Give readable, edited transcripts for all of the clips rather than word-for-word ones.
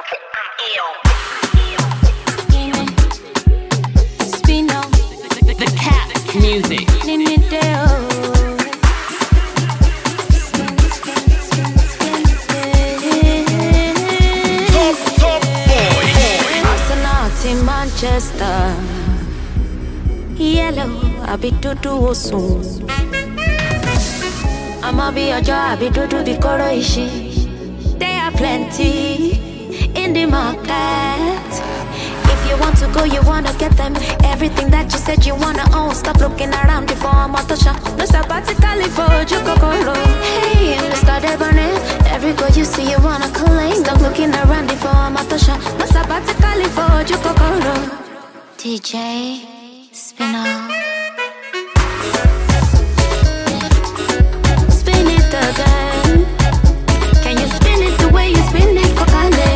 Spino, the cat music. Top boy. Arsenal in Manchester. Yellow, I be do soon. I'ma be a job, I be do the koro ishi. There are plenty in the market. If you want to go, you wanna get them. Everything that you said you wanna own. Stop looking around before I'm out the shop. No sabatically for you go. Hey, and started burning. Every girl you see, you wanna claim. Stop looking around before I'm out the shop. No sabatically for you go. DJ Spino. Spin it again. Can you spin it the way you spin it, Kokale?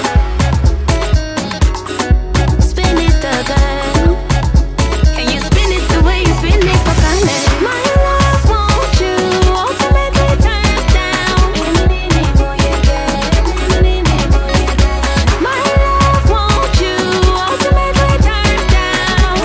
Spin it again. Can you spin it the way you spin it, Kokale? My love won't you ultimately turn down. My love won't you ultimately turn down.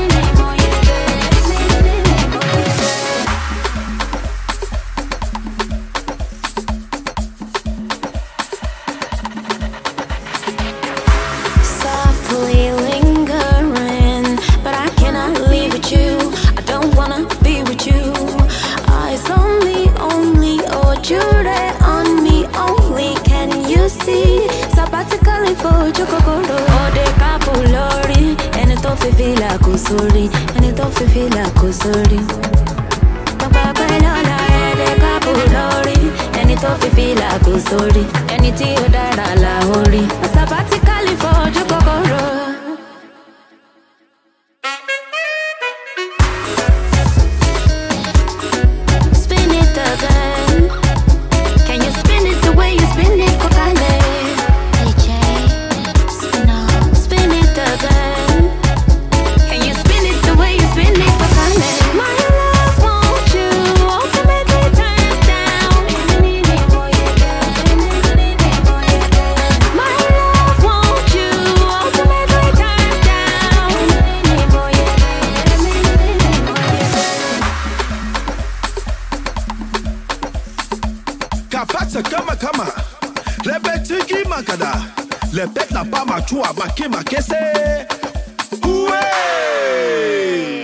Softly lingering, but I cannot leave with you. I don't wanna be with you. Eyes only, oh Jude on me only. Can you see? Sabatically for Jokogoro. Oh, de capulori, and it don't feel like Kusuri, and it don't feel like Kusuri. Papa, Lola, de capulori, and it don't feel like Kusuri, and it's you that I la. Sabatically for Jokogoro. Spin it again. Can you spin it the way you spin it, Kokale? DJ Spino. Spin it again. Can you spin it the way you spin it, Kokale? My love won't you ultimately turn down. My love won't you ultimately turn down. Kapasa kama lebetiki makada lebet na pa machua makema kese. Uwe